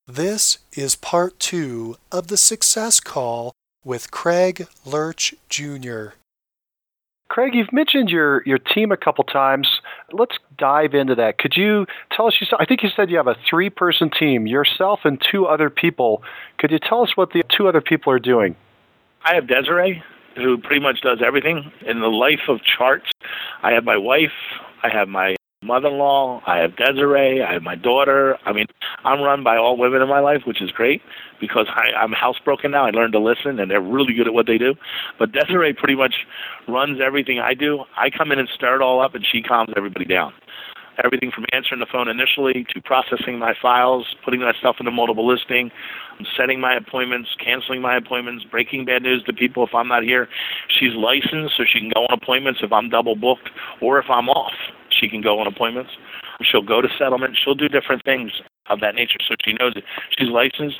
This is part 2 of the Success Call with Craig Lurch Jr. Craig, you've mentioned your team a couple times. Let's dive into that. Could you tell us, I think you said you have a 3-person team, yourself and 2 other people. Could you tell us what the 2 other people are doing? I have Desiree, who pretty much does everything. In the life of charts, I have my wife, I have my mother-in-law, I have Desiree, I have my daughter. I mean, I'm run by all women in my life, which is great because I'm housebroken now. I learned to listen, and they're really good at what they do. But Desiree pretty much runs everything I do. I come in and stir it all up, and she calms everybody down. Everything from answering the phone initially to processing my files, putting that stuff into multiple listing, setting my appointments, canceling my appointments, breaking bad news to people if I'm not here. She's licensed, so she can go on appointments if I'm double booked or if I'm off. She can go on appointments. She'll go to settlement. She'll do different things of that nature, so she knows it. She's licensed,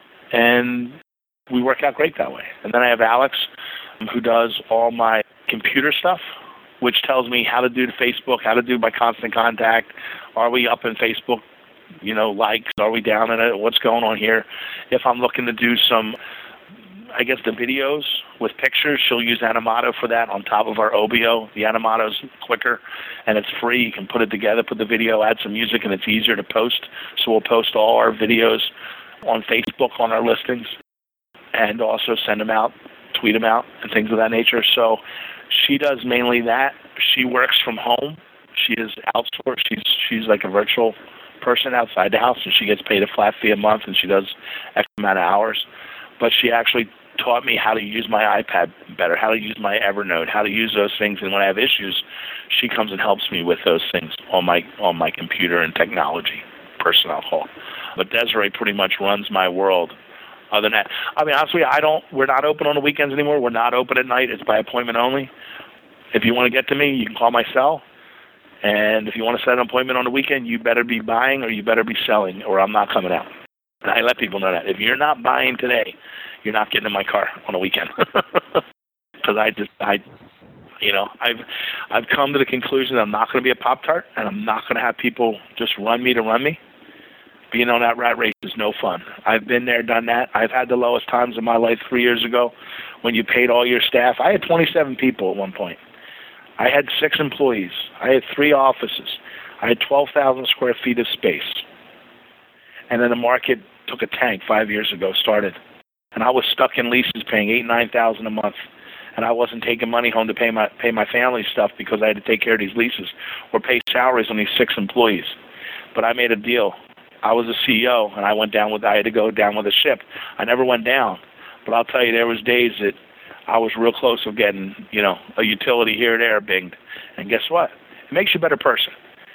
and we work out great that way. And then I have Alex, who does all my computer stuff, which tells me how to do the Facebook, how to do my constant contact. Are we up in Facebook, likes? Are we down in it? What's going on here? If I'm looking to do some, the videos with pictures, she'll use Animato for that on top of our OBO. The Animato's quicker, and it's free. You can put it together, put the video, add some music, and it's easier to post. So we'll post all our videos on Facebook on our listings and also send them out, tweet them out, and things of that nature. So she does mainly that. She works from home. She is outsourced. She's like a virtual person outside the house, and she gets paid a flat fee a month, and she does X amount of hours. But she actually taught me how to use my iPad better, how to use my Evernote, how to use those things. And when I have issues, she comes and helps me with those things on my computer and technology personnel call. But Desiree pretty much runs my world. Other than that, honestly, we're not open on the weekends anymore. We're not open at night. It's by appointment only. If you want to get to me, you can call my cell. And if you want to set an appointment on the weekend, you better be buying or you better be selling, or I'm not coming out. And I let people know that. If you're not buying today, you're not getting in my car on a weekend. Because I've come to the conclusion that I'm not going to be a Pop-Tart, and I'm not going to have people just run me to run me. Being on that rat race is no fun. I've been there, done that. I've had the lowest times in my life 3 years ago when you paid all your staff. I had 27 people at one point. I had 6 employees. I had 3 offices. I had 12,000 square feet of space. And then the market took a tank 5 years ago, started. And I was stuck in leases paying $8,000, $9,000 a month. And I wasn't taking money home to pay my family stuff because I had to take care of these leases or pay salaries on these 6 employees. But I made a deal. I was a CEO, and I had to go down with a ship. I never went down. But I'll tell you, there was days that I was real close of getting, a utility here or there binged. And guess what? It makes you a better person.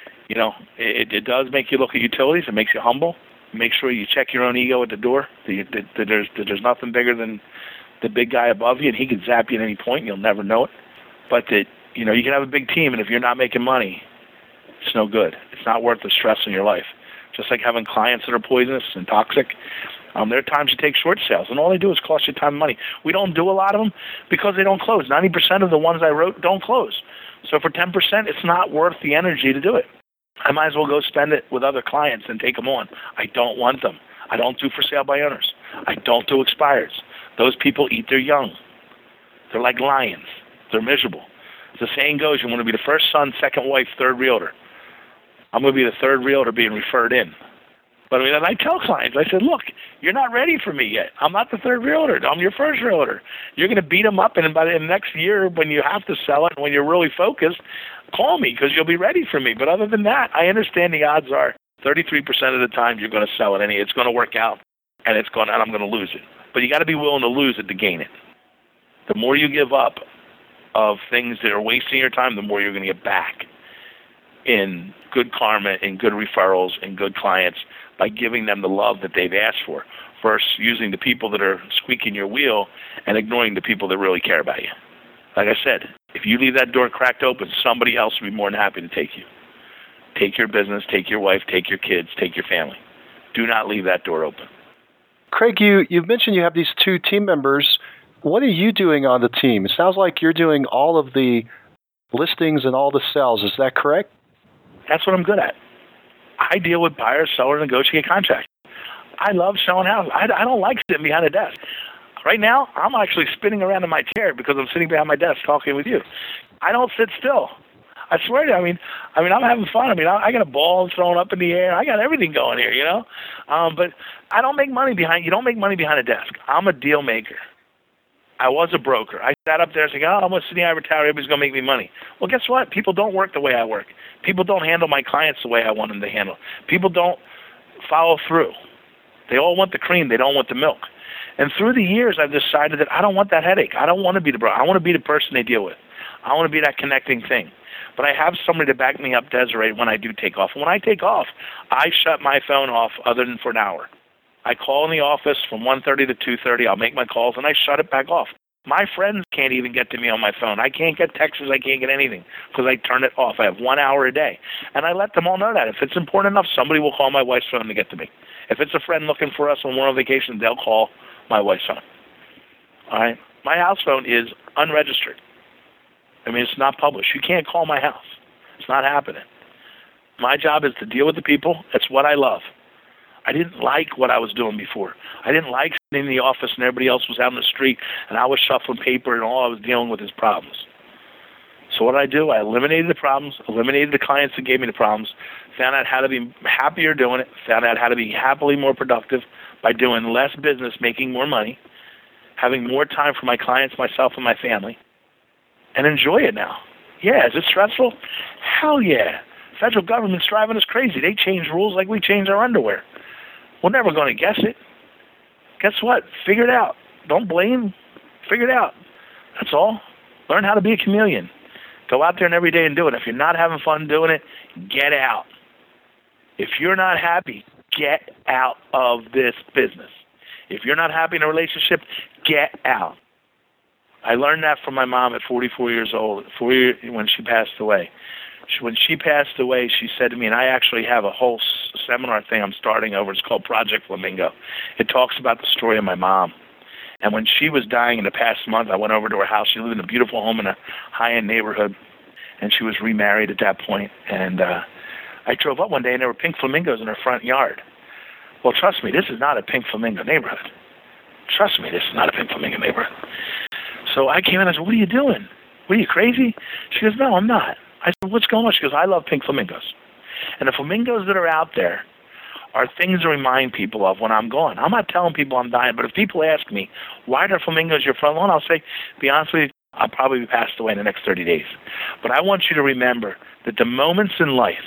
It does make you look at utilities. It makes you humble. Make sure you check your own ego at the door. There's nothing bigger than the big guy above you, and he can zap you at any point, and you'll never know it. But you can have a big team, and if you're not making money, it's no good. It's not worth the stress in your life. Just like having clients that are poisonous and toxic. There are times you take short sales, and all they do is cost you time and money. We don't do a lot of them because they don't close. 90% of the ones I wrote don't close. So for 10%, it's not worth the energy to do it. I might as well go spend it with other clients and take them on. I don't want them. I don't do for sale by owners. I don't do expireds. Those people eat their young. They're like lions. They're miserable. As the saying goes, you want to be the first son, second wife, third realtor. I'm going to be the third realtor being referred in. But and I tell clients, I said, look, you're not ready for me yet. I'm not the third realtor. I'm your first realtor. You're going to beat them up, and by the next year, when you have to sell it, and when you're really focused, call me because you'll be ready for me. But other than that, I understand the odds are 33% of the time you're going to sell it, and it's going to work out, and I'm going to lose it. But you got to be willing to lose it to gain it. The more you give up of things that are wasting your time, the more you're going to get back in good karma, in good referrals, and good clients by giving them the love that they've asked for versus using the people that are squeaking your wheel and ignoring the people that really care about you. Like I said, if you leave that door cracked open, somebody else will be more than happy to take you. Take your business, take your wife, take your kids, take your family. Do not leave that door open. Craig, you've mentioned you have these 2 team members. What are you doing on the team? It sounds like you're doing all of the listings and all the sales. Is that correct? That's what I'm good at. I deal with buyers, sellers, negotiate contracts. I love showing houses. I don't like sitting behind a desk. Right now, I'm actually spinning around in my chair because I'm sitting behind my desk talking with you. I don't sit still. I swear to you. I mean, I'm having fun. I got a ball thrown up in the air. I got everything going here, But I don't make money you don't make money behind a desk. I'm a deal maker. I was a broker. I sat up there saying, I'm going to sit in the ivory tower. Everybody's going to make me money. Well, guess what? People don't work the way I work. People don't handle my clients the way I want them to handle. People don't follow through. They all want the cream. They don't want the milk. And through the years, I've decided that I don't want that headache. I don't want to be the broker. I want to be the person they deal with. I want to be that connecting thing. But I have somebody to back me up, Desiree, when I do take off. And when I take off, I shut my phone off other than for an hour. I call in the office from 1:30 to 2:30. I'll make my calls, and I shut it back off. My friends can't even get to me on my phone. I can't get texts. I can't get anything because I turn it off. I have 1 hour a day. And I let them all know that. If it's important enough, somebody will call my wife's phone to get to me. If it's a friend looking for us when we're on vacation, they'll call my wife's phone. All right? My house phone is unregistered. It's not published. You can't call my house. It's not happening. My job is to deal with the people. It's what I love. I didn't like what I was doing before. I didn't like sitting in the office and everybody else was out in the street and I was shuffling paper and all I was dealing with is problems. So what did I do? I eliminated the problems, eliminated the clients that gave me the problems, found out how to be happier doing it, found out how to be happily more productive by doing less business, making more money, having more time for my clients, myself, and my family, and enjoy it now. Yeah, is it stressful? Hell yeah. Federal government's driving us crazy. They change rules like we change our underwear. We're never going to guess it. Guess what? Figure it out. Don't blame. Figure it out. That's all. Learn how to be a chameleon. Go out there and every day and do it. If you're not having fun doing it, get out. If you're not happy, get out of this business. If you're not happy in a relationship, get out. I learned that from my mom at 44 years old, when she passed away. When she passed away, she said to me, and I actually have a whole seminar thing I'm starting over. It's called Project Flamingo. It talks about the story of my mom. And when she was dying in the past month, I went over to her house. She lived in a beautiful home in a high-end neighborhood, and she was remarried at that point. And I drove up one day, and there were pink flamingos in her front yard. Well, trust me, this is not a pink flamingo neighborhood. Trust me, this is not a pink flamingo neighborhood. So I came in and I said, what are you doing? What, are you crazy? She goes, no, I'm not. I said, what's going on? She goes, I love pink flamingos. And the flamingos that are out there are things to remind people of when I'm gone. I'm not telling people I'm dying, but if people ask me, why are flamingos your front lawn? I'll say, be honest with you, I'll probably be passed away in the next 30 days. But I want you to remember that the moments in life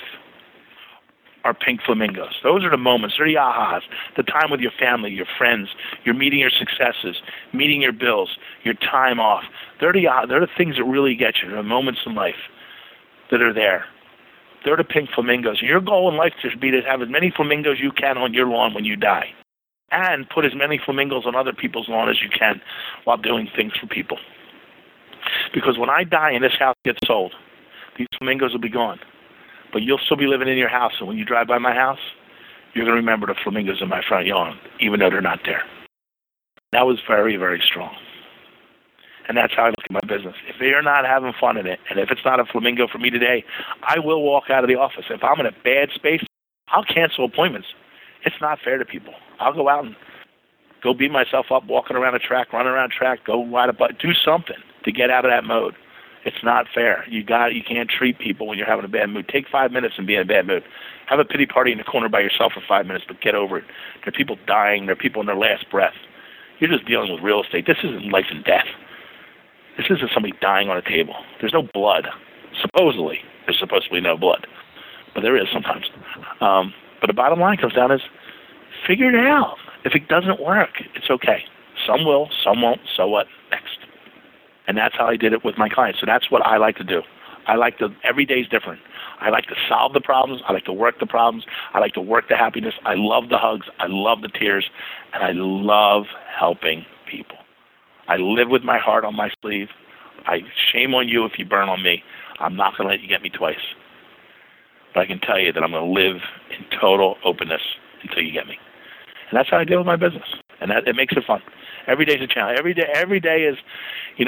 are pink flamingos. Those are the moments. They're the ahas, the time with your family, your friends, you're meeting your successes, meeting your bills, your time off. They're the things that really get you, the moments in life that are there. They're the pink flamingos. Your goal in life should be to have as many flamingos you can on your lawn when you die, and put as many flamingos on other people's lawn as you can while doing things for people. Because when I die and this house gets sold, these flamingos will be gone. But you'll still be living in your house, and when you drive by my house, you're going to remember the flamingos in my front yard, even though they're not there. That was very, very strong. And that's how I look at my business. If they're not having fun in it, and if it's not a flamingo for me today, I will walk out of the office. If I'm in a bad space, I'll cancel appointments. It's not fair to people. I'll go out and go beat myself up, walking around a track, running around a track, go ride a bike, do something to get out of that mode. It's not fair. You can't treat people when you're having a bad mood. Take 5 minutes and be in a bad mood. Have a pity party in the corner by yourself for 5 minutes, but get over it. There are people dying. There are people in their last breath. You're just dealing with real estate. This isn't life and death. This isn't somebody dying on a table. There's no blood. Supposedly, there's supposed to be no blood, but there is sometimes. But the bottom line comes down is figure it out. If it doesn't work, it's okay. Some will, some won't. So what? Next. And that's how I did it with my clients. So that's what I like to do. Every day is different. I like to solve the problems. I like to work the problems. I like to work the happiness. I love the hugs. I love the tears. And I love helping people. I live with my heart on my sleeve. Shame on you if you burn on me. I'm not going to let you get me twice. But I can tell you that I'm going to live in total openness until you get me. And that's how I deal with my business. And it makes it fun. Every day is a challenge. Every day is,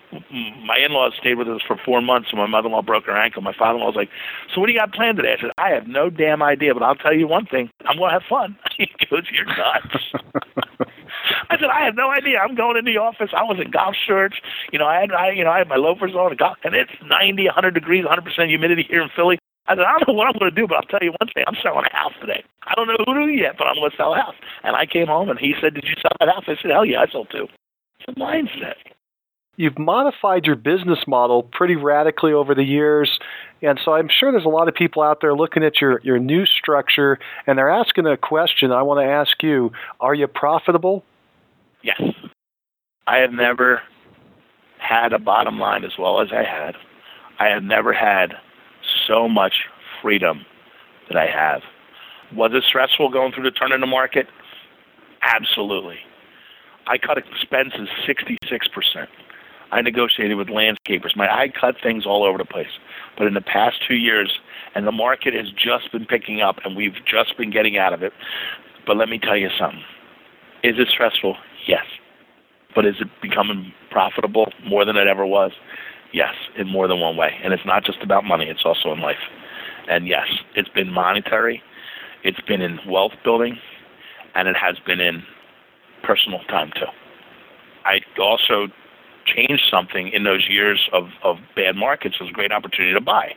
my in-laws stayed with us for 4 months, and my mother-in-law broke her ankle. My father-in-law was like, so what do you got planned today? I said, I have no damn idea, but I'll tell you one thing. I'm going to have fun. He goes, you're nuts. I said, I have no idea. I'm going in the office. I was in golf shirts. I had my loafers on, and it's 90, 100 degrees, 100% humidity here in Philly. I said, I don't know what I'm going to do, but I'll tell you one thing. I'm selling a house today. I don't know who to do yet, but I'm going to sell a house. And I came home, and he said, did you sell that house? I said, hell yeah, I sold two. It's a mindset. You've modified your business model pretty radically over the years, and so I'm sure there's a lot of people out there looking at your new structure, and they're asking a question. I want to ask you, are you profitable? Yes. I have never had a bottom line as well as I had. I have never had so much freedom that I have. Was it stressful going through the turn in the market? Absolutely. I cut expenses 66%. I negotiated with landscapers. I cut things all over the place. But in the past 2 years, and the market has just been picking up, and we've just been getting out of it. But let me tell you something. Is it stressful? Yes. But is it becoming profitable more than it ever was? Yes, in more than one way. And it's not just about money. It's also in life. And yes, it's been monetary. It's been in wealth building. And it has been in personal time, too. I also changed something in those years of bad markets. It was a great opportunity to buy.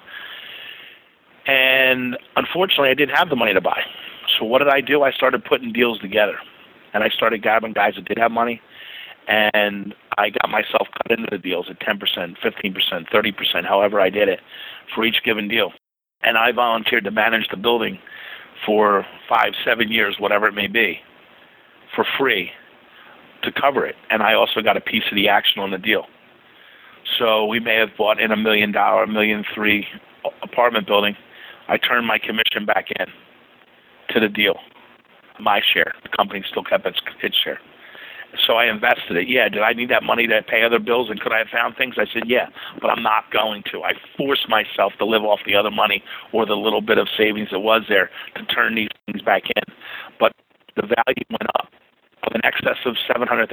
And unfortunately, I didn't have the money to buy. So what did I do? I started putting deals together. And I started grabbing guys that did have money. And I got myself cut into the deals at 10%, 15%, 30%, however I did it, for each given deal. And I volunteered to manage the building for 5, 7 years, whatever it may be, for free to cover it. And I also got a piece of the action on the deal. So we may have bought in $1 million, $1.3 million apartment building. I turned my commission back in to the deal, my share. The company still kept its share. So I invested it. Yeah, did I need that money to pay other bills? And could I have found things? I said, yeah, but I'm not going to. I forced myself to live off the other money or the little bit of savings that was there to turn these things back in. But the value went up of in excess of $700,000.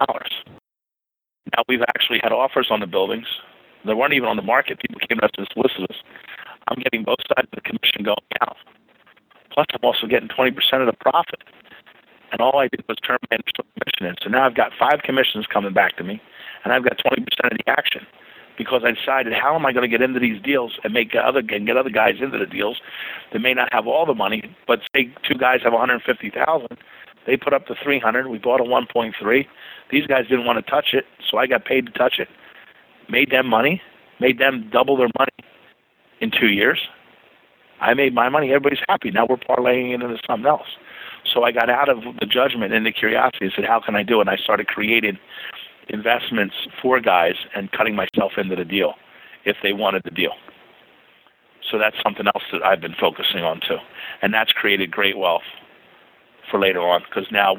Now we've actually had offers on the buildings. They weren't even on the market. People came to us and solicited us. I'm getting both sides of the commission going out. Plus, I'm also getting 20% of the profit. And all I did was turn my initial commission in. So now I've got 5 commissions coming back to me, and I've got 20% of the action because I decided how am I going to get into these deals and get other guys into the deals that may not have all the money, but say 2 guys have $150,000. They put up the $300,000. We bought a 1.3. These guys didn't want to touch it, so I got paid to touch it. Made them money, made them double their money in 2 years. I made my money. Everybody's happy. Now we're parlaying it into something else. So I got out of the judgment and the curiosity and said, how can I do it? And I started creating investments for guys and cutting myself into the deal if they wanted the deal. So that's something else that I've been focusing on too. And that's created great wealth for later on because now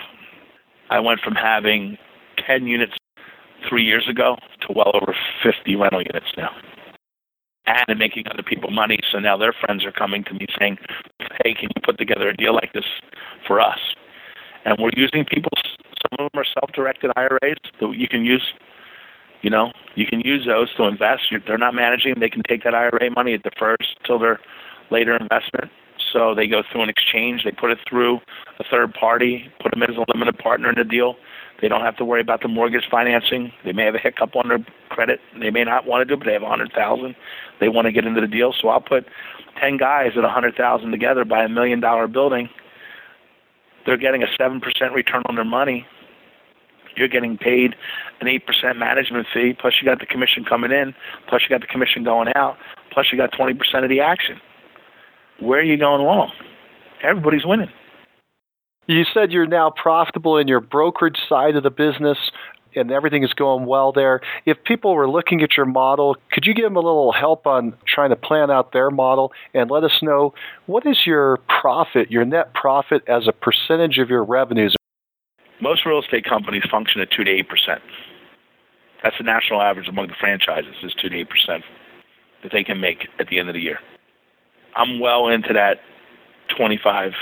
I went from having 10 units 3 years ago to well over 50 rental units now. And making other people money, so now their friends are coming to me saying, hey, can you put together a deal like this for us? And we're using some of them are self-directed IRAs that you can use. You can use those to invest. They're not managing. They can take that IRA money, it defers till their later investment. So they go through an exchange. They put it through a third party, put them in as a limited partner in the deal. They don't have to worry about the mortgage financing. They may have a hiccup on their credit. They may not want to do it, but they have $100,000. They want to get into the deal. So I'll put 10 guys at $100,000 together, buy $1 million building. They're getting a 7% return on their money. You're getting paid an 8% management fee, plus you got the commission coming in, plus you got the commission going out, plus you got 20% of the action. Where are you going wrong? Everybody's winning. You said you're now profitable in your brokerage side of the business and everything is going well there. If people were looking at your model, could you give them a little help on trying to plan out their model and let us know what is your profit, your net profit as a percentage of your revenues? Most real estate companies function at 2 to 8%. That's the national average among the franchises is 2 to 8% that they can make at the end of the year. I'm well into that 25%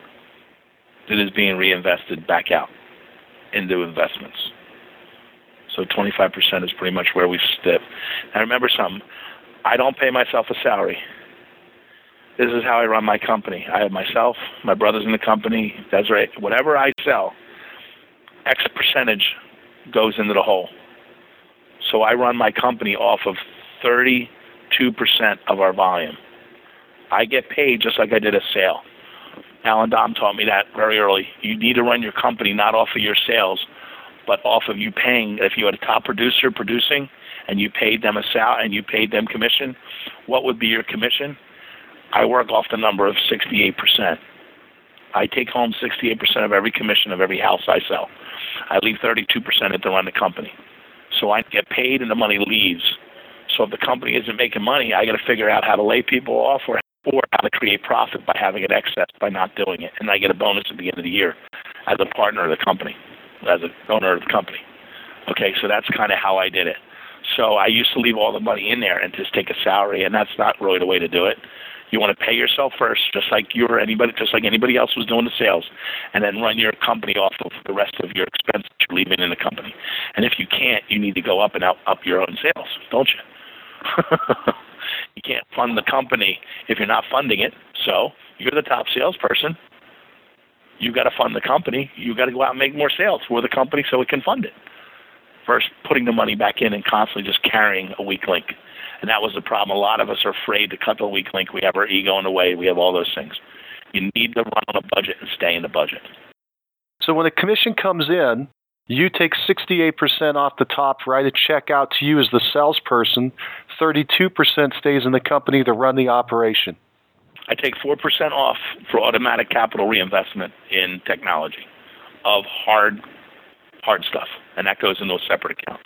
that is being reinvested back out into investments. So 25% is pretty much where we sit. Now remember something. I don't pay myself a salary. This is how I run my company. I have myself, my brothers in the company, Desiree. Whatever I sell, X percentage goes into the hole. So I run my company off of 32% of our volume. I get paid just like I did a sale. Alan Dom taught me that very early. You need to run your company not off of your sales, but off of you paying. If you had a top producer producing and you paid them a sal and you paid them commission, what would be your commission? I work off the number of 68%. I take home 68% of every commission of every house I sell. I leave 32% to run the company. So I get paid and the money leaves. So if the company isn't making money, I got to figure out how to lay people off or how to create profit by having an excess by not doing it. And I get a bonus at the end of the year as a partner of the company, as an owner of the company. Okay, so that's kind of how I did it. So I used to leave all the money in there and just take a salary, and that's not really the way to do it. You want to pay yourself first, just like anybody else was doing the sales, and then run your company off of the rest of your expenses you're leaving in the company. And if you can't, you need to go up and up your own sales, don't you? You can't fund the company if you're not funding it. So you're the top salesperson. You've got to fund the company. You've got to go out and make more sales for the company so it can fund it. First, putting the money back in and constantly just carrying a weak link. And that was the problem. A lot of us are afraid to cut the weak link. We have our ego in the way. We have all those things. You need to run on a budget and stay in the budget. So when a commission comes in, you take 68% off the top, write a check out to you as the salesperson. 32% stays in the company to run the operation. I take 4% off for automatic capital reinvestment in technology of hard stuff, and that goes into a separate account.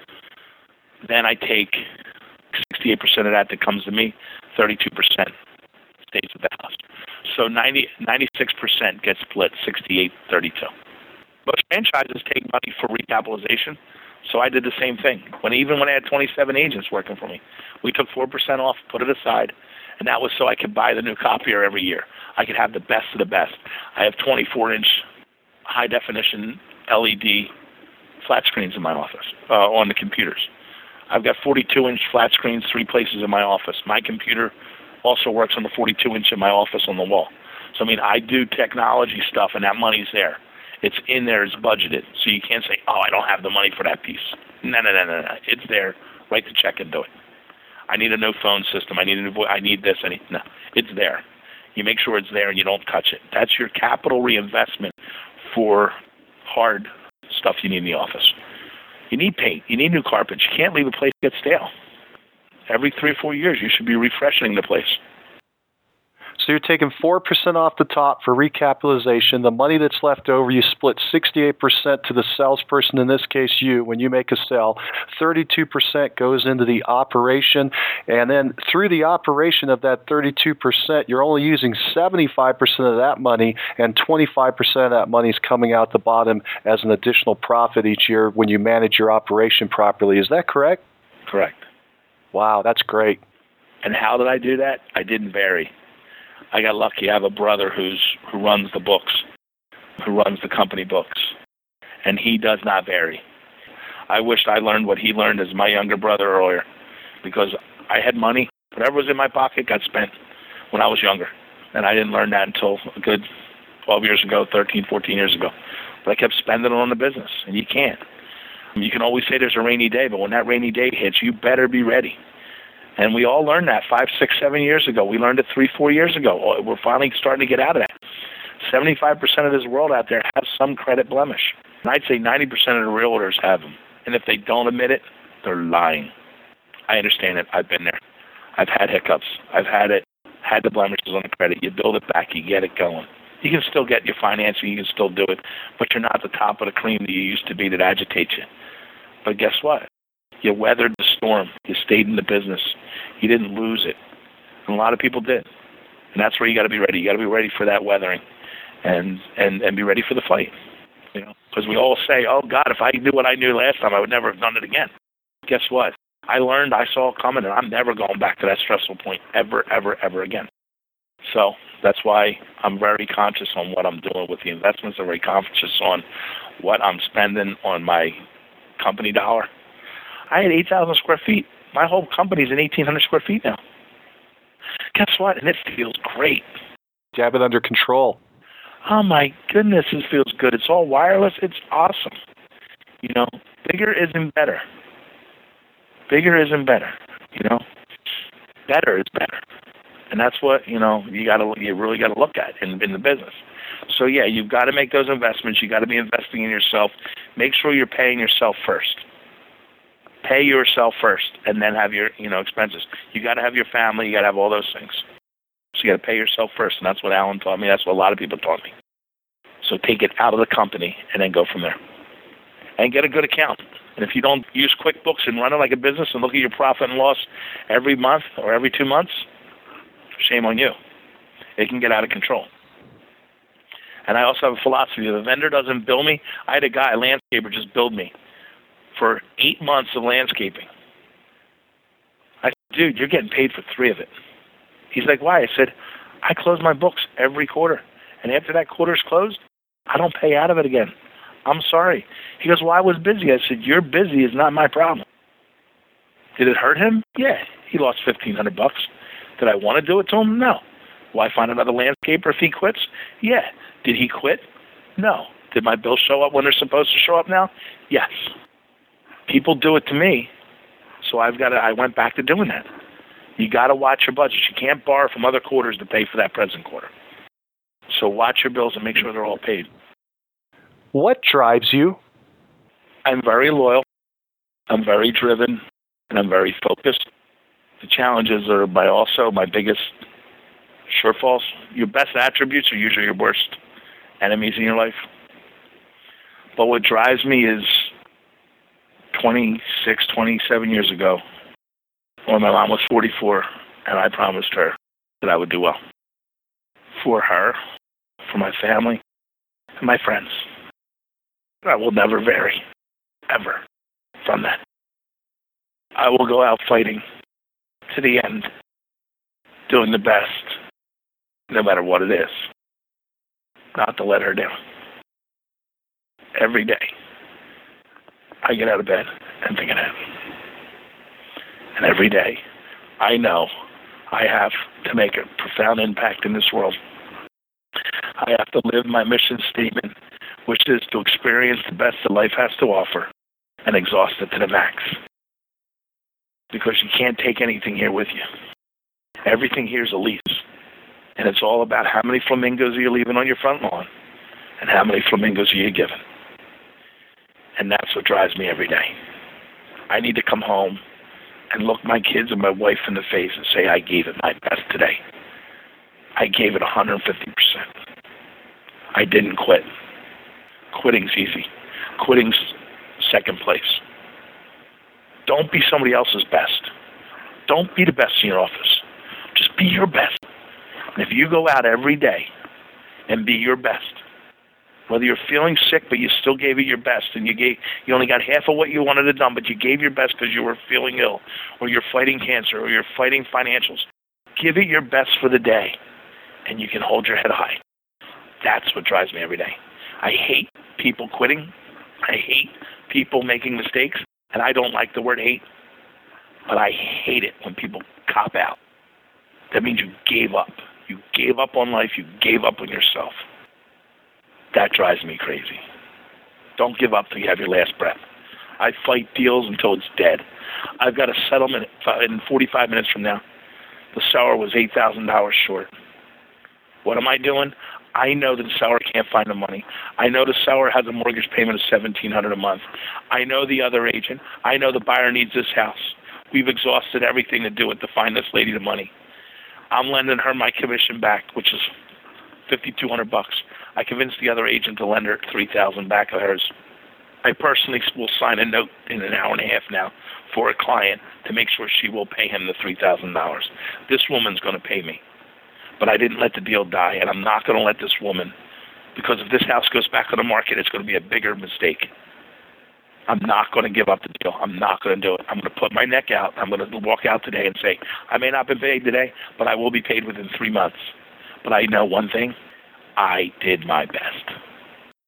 Then I take 68% of that comes to me, 32% stays with the house. So 96% gets split 68-32. Most franchises take money for recapitalization, so I did the same thing. Even when I had 27 agents working for me, we took 4% off, put it aside, and that was so I could buy the new copier every year. I could have the best of the best. I have 24-inch high-definition LED flat screens in my office, on the computers. I've got 42-inch flat screens 3 places in my office. My computer also works on the 42-inch in my office on the wall. So, I do technology stuff, and that money's there. It's in there, it's budgeted. So you can't say, I don't have the money for that piece. No. It's there. Write the check and do it. I need a new phone system. I need this. No, it's there. You make sure it's there and you don't touch it. That's your capital reinvestment for hard stuff you need in the office. You need paint. You need new carpets. You can't leave a place get stale. Every 3 or 4 years, you should be refreshing the place. So you're taking 4% off the top for recapitalization. The money that's left over, you split 68% to the salesperson, in this case you, when you make a sale. 32% goes into the operation. And then through the operation of that 32%, you're only using 75% of that money, and 25% of that money is coming out the bottom as an additional profit each year when you manage your operation properly. Is that correct? Correct. Wow, that's great. And how did I do that? I didn't vary. I got lucky. I have a brother who runs the books, who runs the company books, and he does not vary. I wished I learned what he learned as my younger brother earlier, because I had money. Whatever was in my pocket got spent when I was younger, and I didn't learn that until a good 12 years ago, 13, 14 years ago. But I kept spending it on the business, and you can't. You can always say there's a rainy day, but when that rainy day hits, you better be ready. And we all learned that 5, 6, 7 years ago. We learned it 3, 4 years ago. We're finally starting to get out of that. 75% of this world out there has some credit blemish. And I'd say 90% of the realtors have them. And if they don't admit it, they're lying. I understand it. I've been there. I've had hiccups. I've had the blemishes on the credit. You build it back. You get it going. You can still get your financing. You can still do it. But you're not the top of the cream that you used to be that agitates you. But guess what? You weathered the storm. You stayed in the business. You didn't lose it. And a lot of people did. And that's where you got to be ready. You got to be ready for that weathering and be ready for the fight. Because we all say, oh, God, if I knew what I knew last time, I would never have done it again. Guess what? I learned, I saw it coming, and I'm never going back to that stressful point ever, ever, ever again. So that's why I'm very conscious on what I'm doing with the investments. I'm very conscious on what I'm spending on my company dollar. I had 8,000 square feet. My whole company's in 1,800 square feet now. Guess what? And it feels great. You have it under control. Oh my goodness, it feels good. It's all wireless. It's awesome. You know, bigger isn't better. Bigger isn't better. You know, better is better. And that's what, you know, you really got to look at in the business. So yeah, you've got to make those investments. You got to be investing in yourself. Make sure you're paying yourself first. Pay yourself first, and then have your, you know, expenses. You got to have your family. You got to have all those things. So you got to pay yourself first, and that's what Alan taught me. That's what a lot of people taught me. So take it out of the company and then go from there. And get a good accountant. And if you don't use QuickBooks and run it like a business and look at your profit and loss every month or every 2 months, shame on you. It can get out of control. And I also have a philosophy. If a vendor doesn't bill me, I had a guy, a landscaper, just billed me for 8 months of landscaping. I said, dude, you're getting paid for 3 of it. He's like, why? I said, I close my books every quarter. And after that quarter's closed, I don't pay out of it again. I'm sorry. He goes, well, I was busy. I said, you're busy is not my problem. Did it hurt him? Yeah. He lost $1,500. Did I want to do it to him? No. Will I find another landscaper if he quits? Yeah. Did he quit? No. Did my bills show up when they're supposed to show up now? Yes. People do it to me, so I went back to doing that. You got to watch your budget. You can't borrow from other quarters to pay for that present quarter. So watch your bills and make sure they're all paid. What drives you? I'm very loyal. I'm very driven, and I'm very focused. The challenges are my biggest shortfalls. Your best attributes are usually your worst enemies in your life. But what drives me is 26, 27 years ago, when my mom was 44, and I promised her that I would do well. For her, for my family, and my friends. I will never vary, ever, from that. I will go out fighting to the end, doing the best, no matter what it is, not to let her down. Every day, I get out of bed and think of that. And every day, I know I have to make a profound impact in this world. I have to live my mission statement, which is to experience the best that life has to offer and exhaust it to the max. Because you can't take anything here with you. Everything here is a lease. And it's all about how many flamingos are you leaving on your front lawn and how many flamingos are you giving. And that's what drives me every day. I need to come home and look my kids and my wife in the face and say, I gave it my best today. I gave it 150%. I didn't quit. Quitting's easy. Quitting's second place. Don't be somebody else's best. Don't be the best in your office. Just be your best. And if you go out every day and be your best, whether you're feeling sick but you still gave it your best and you only got half of what you wanted to done, but you gave your best because you were feeling ill or you're fighting cancer or you're fighting financials, give it your best for the day and you can hold your head high. That's what drives me every day. I hate people quitting. I hate people making mistakes. And I don't like the word hate, but I hate it when people cop out. That means you gave up. You gave up on life. You gave up on yourself. That drives me crazy. Don't give up till you have your last breath. I fight deals until it's dead. I've got a settlement in 45 minutes from now. The seller was $8,000 short. What am I doing? I know that the seller can't find the money. I know the seller has a mortgage payment of $1,700 a month. I know the other agent. I know the buyer needs this house. We've exhausted everything to do it to find this lady the money. I'm lending her my commission back, which is $5,200. I convinced the other agent to lend her $3,000 back of hers. I personally will sign a note in an hour and a half now for a client to make sure she will pay him the $3,000. This woman's going to pay me. But I didn't let the deal die, and I'm not going to let this woman, because if this house goes back on the market, it's going to be a bigger mistake. I'm not going to give up the deal. I'm not going to do it. I'm going to put my neck out. I'm going to walk out today and say, I may not be paid today, but I will be paid within 3 months. But I know one thing, I did my best.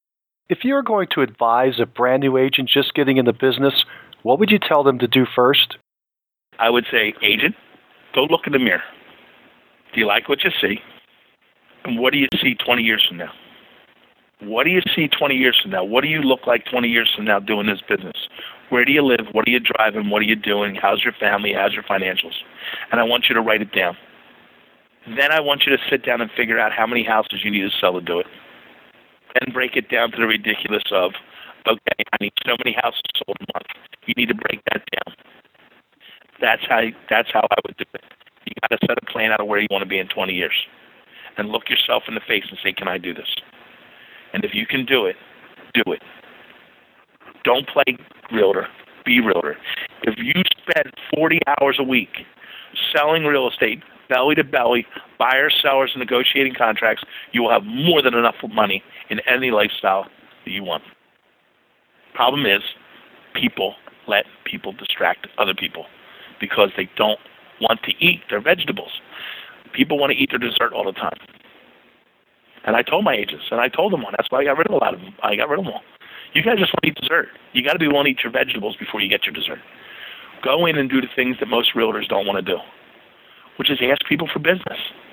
If you were going to advise a brand new agent just getting in the business, what would you tell them to do first? I would say, agent, go look in the mirror. Do you like what you see? And what do you see 20 years from now? What do you see 20 years from now? What do you look like 20 years from now doing this business? Where do you live? What are you driving? What are you doing? How's your family? How's your financials? And I want you to write it down. Then I want you to sit down and figure out how many houses you need to sell to do it. Then break it down to the ridiculous of, okay, I need so many houses sold a month. You need to break that down. That's how I would do it. You got to set a plan out of where you want to be in 20 years. And look yourself in the face and say, can I do this? And if you can do it, do it. Don't play realtor. Be realtor. If you spend 40 hours a week selling real estate, belly to belly, buyers, sellers, and negotiating contracts, you will have more than enough money in any lifestyle that you want. Problem is, people let people distract other people because they don't want to eat their vegetables. People want to eat their dessert all the time. And I told my agents, and I told them one. That's why I got rid of a lot of them. I got rid of them all. You guys just want to eat dessert. You got to be willing to eat your vegetables before you get your dessert. Go in and do the things that most realtors don't want to do, which is ask people for business.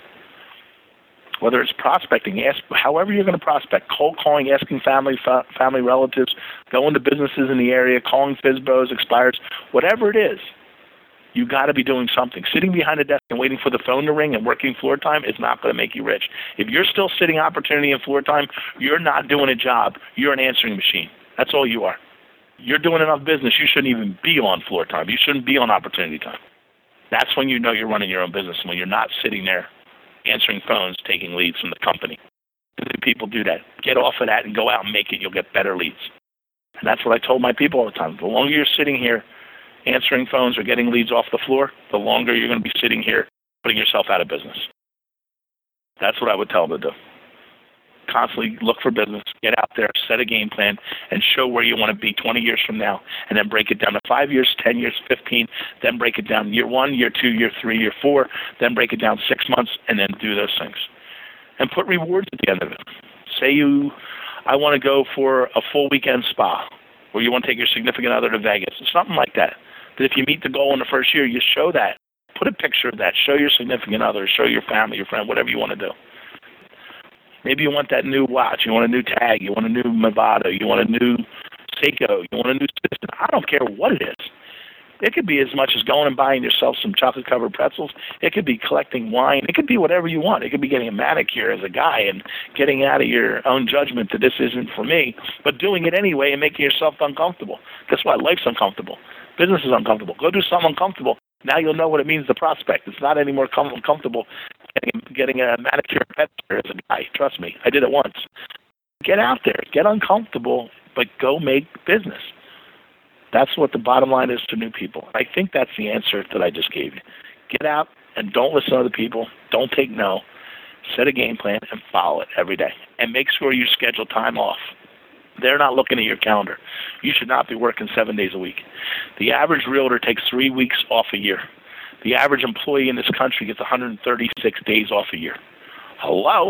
Whether it's prospecting, ask however you're going to prospect, cold calling, asking family relatives, going to businesses in the area, calling FSBOs, expires, whatever it is. You got to be doing something. Sitting behind a desk and waiting for the phone to ring and working floor time is not going to make you rich. If you're still sitting opportunity and floor time, you're not doing a job. You're an answering machine. That's all you are. You're doing enough business. You shouldn't even be on floor time. You shouldn't be on opportunity time. That's when you know you're running your own business, when you're not sitting there answering phones, taking leads from the company. People do that. Get off of that and go out and make it. You'll get better leads. And that's what I told my people all the time. The longer you're sitting here answering phones or getting leads off the floor, the longer you're going to be sitting here putting yourself out of business. That's what I would tell them to do. Constantly look for business, get out there, set a game plan, and show where you want to be 20 years from now, and then break it down to 5 years, 10 years, 15, then break it down year 1, year 2, year 3, year 4, then break it down 6 months, and then do those things. And put rewards at the end of it. Say I want to go for a full weekend spa, or you want to take your significant other to Vegas, or something like that. That if you meet the goal in the first year, you show that. Put a picture of that. Show your significant other. Show your family, your friend, whatever you want to do. Maybe you want that new watch. You want a new tag. You want a new Movado. You want a new Seiko. You want a new system. I don't care what it is. It could be as much as going and buying yourself some chocolate-covered pretzels. It could be collecting wine. It could be whatever you want. It could be getting a manicure as a guy and getting out of your own judgment that this isn't for me, but doing it anyway and making yourself uncomfortable. Guess what? Life's uncomfortable. Business is uncomfortable. Go do something uncomfortable. Now you'll know what it means to prospect. It's not any more comfortable getting a manicure and pedicure as a guy. Trust me. I did it once. Get out there. Get uncomfortable, but go make business. That's what the bottom line is to new people. I think that's the answer that I just gave you. Get out and don't listen to other people. Don't take no. Set a game plan and follow it every day. And make sure you schedule time off. They're not looking at your calendar. You should not be working 7 days a week. The average realtor takes 3 weeks off a year. The average employee in this country gets 136 days off a year. Hello?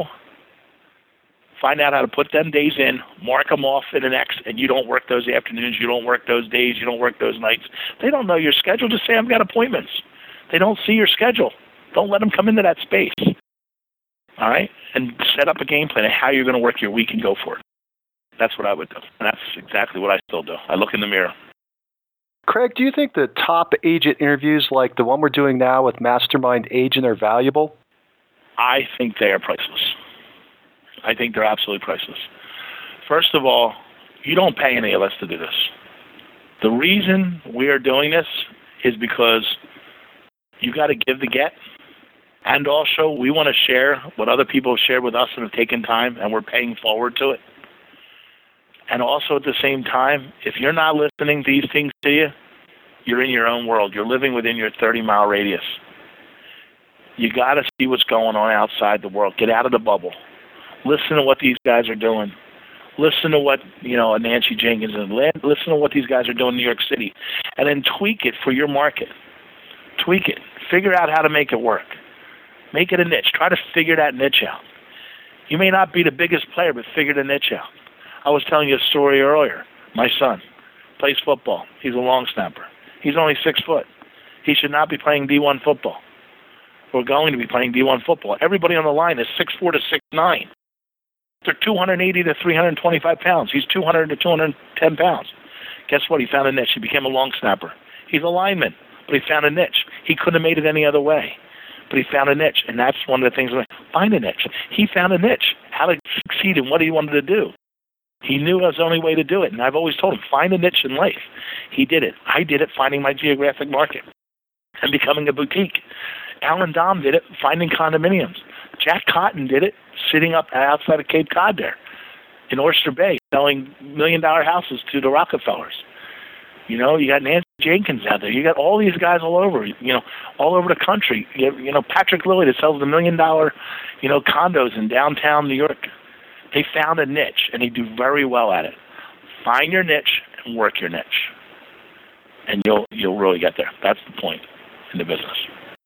Find out how to put them days in, mark them off in an X, and you don't work those afternoons, you don't work those days, you don't work those nights. They don't know your schedule. Just say, I've got appointments. They don't see your schedule. Don't let them come into that space. All right? And set up a game plan of how you're going to work your week and go for it. That's what I would do. And that's exactly what I still do. I look in the mirror. Craig, do you think the top agent interviews like the one we're doing now with Mastermind Agent are valuable? I think they are priceless. I think they're absolutely priceless. First of all, you don't pay any of us to do this. The reason we are doing this is because you got to give to get. And also, we want to share what other people have shared with us and have taken time, and we're paying forward to it. And also at the same time, if you're not listening to these things to you, you're in your own world. You're living within your 30-mile radius. You got to see what's going on outside the world. Get out of the bubble. Listen to what these guys are doing. Listen to what, Nancy Jenkins and listen to what these guys are doing in New York City. And then tweak it for your market. Tweak it. Figure out how to make it work. Make it a niche. Try to figure that niche out. You may not be the biggest player, but figure the niche out. I was telling you a story earlier. My son plays football. He's a long snapper. He's only 6 foot. He should not be playing D1 football. We're going to be playing D1 football. Everybody on the line is 6'4" to 6'9". They're 280 to 325 pounds. He's 200 to 210 pounds. Guess what? He found a niche. He became a long snapper. He's a lineman, but he found a niche. He couldn't have made it any other way, but he found a niche, and that's one of the things. Find a niche. He found a niche. How to succeed in what he wanted to do. He knew it was the only way to do it, and I've always told him, find a niche in life. He did it. I did it finding my geographic market and becoming a boutique. Alan Dom did it finding condominiums. Jack Cotton did it sitting up outside of Cape Cod there in Oyster Bay selling $1 million houses to the Rockefellers. You know, you got Nancy Jenkins out there. You got all these guys all over, all over the country. You know, Patrick Lilly that sells the $1 million, condos in downtown New York. They found a niche, and they do very well at it. Find your niche and work your niche, and you'll really get there. That's the point in the business.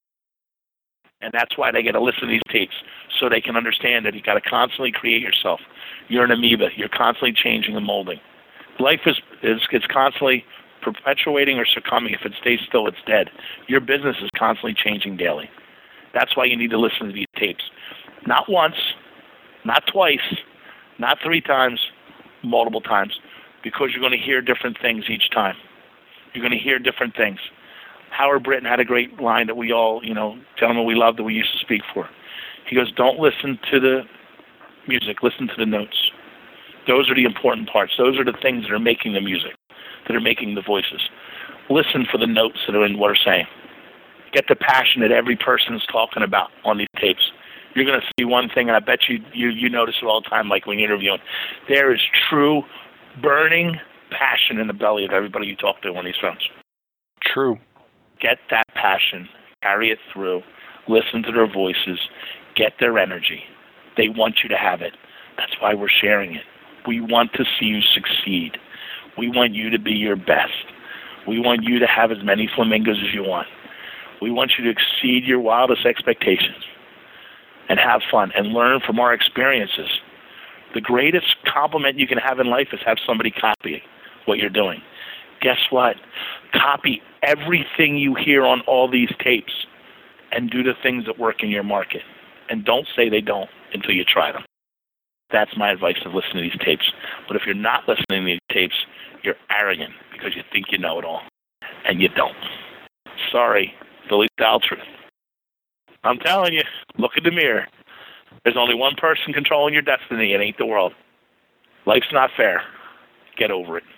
And that's why they get to listen to these tapes, so they can understand that you got to constantly create yourself. You're an amoeba. You're constantly changing and molding. Life is constantly perpetuating or succumbing. If it stays still, it's dead. Your business is constantly changing daily. That's why you need to listen to these tapes. Not once, not twice, not 3 times, multiple times, because you're going to hear different things each time. You're going to hear different things. Howard Britton had a great line that we all, gentlemen we love that we used to speak for. He goes, don't listen to the music, listen to the notes. Those are the important parts. Those are the things that are making the music, that are making the voices. Listen for the notes that are in what they're saying. Get the passion that every person is talking about on these tapes. You're going to see one thing, and I bet you notice it all the time, like when you're interviewing. There is true burning passion in the belly of everybody you talk to on these phones. True. Get that passion, carry it through, listen to their voices, get their energy. They want you to have it. That's why we're sharing it. We want to see you succeed. We want you to be your best. We want you to have as many flamingos as you want. We want you to exceed your wildest expectations and have fun and learn from our experiences. The greatest compliment you can have in life is have somebody copy what you're doing. Guess what? Copy everything you hear on all these tapes and do the things that work in your market. And don't say they don't until you try them. That's my advice of listening to these tapes. But if you're not listening to these tapes, you're arrogant because you think you know it all. And you don't. Sorry, Philly style truth. I'm telling you, look in the mirror. There's only one person controlling your destiny. It ain't the world. Life's not fair. Get over it.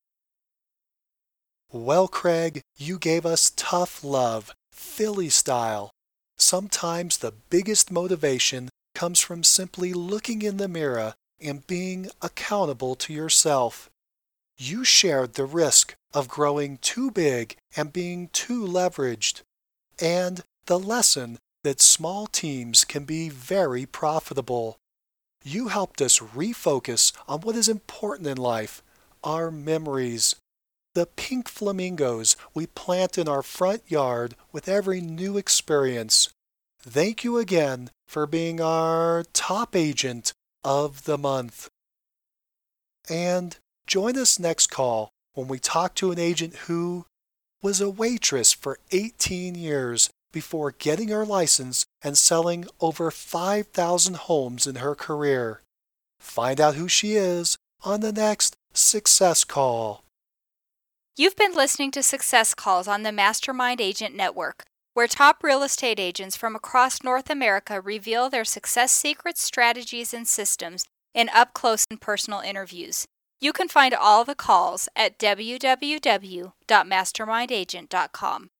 Well, Craig, you gave us tough love, Philly style. Sometimes the biggest motivation comes from simply looking in the mirror and being accountable to yourself. You shared the risk of growing too big and being too leveraged, and the lesson that small teams can be very profitable. You helped us refocus on what is important in life, our memories. The pink flamingos we plant in our front yard with every new experience. Thank you again for being our top agent of the month. And join us next call when we talk to an agent who was a waitress for 18 years before getting her license and selling over 5,000 homes in her career. Find out who she is on the next Success Call. You've been listening to Success Calls on the Mastermind Agent Network, where top real estate agents from across North America reveal their success secrets, strategies, and systems in up-close and personal interviews. You can find all the calls at www.mastermindagent.com.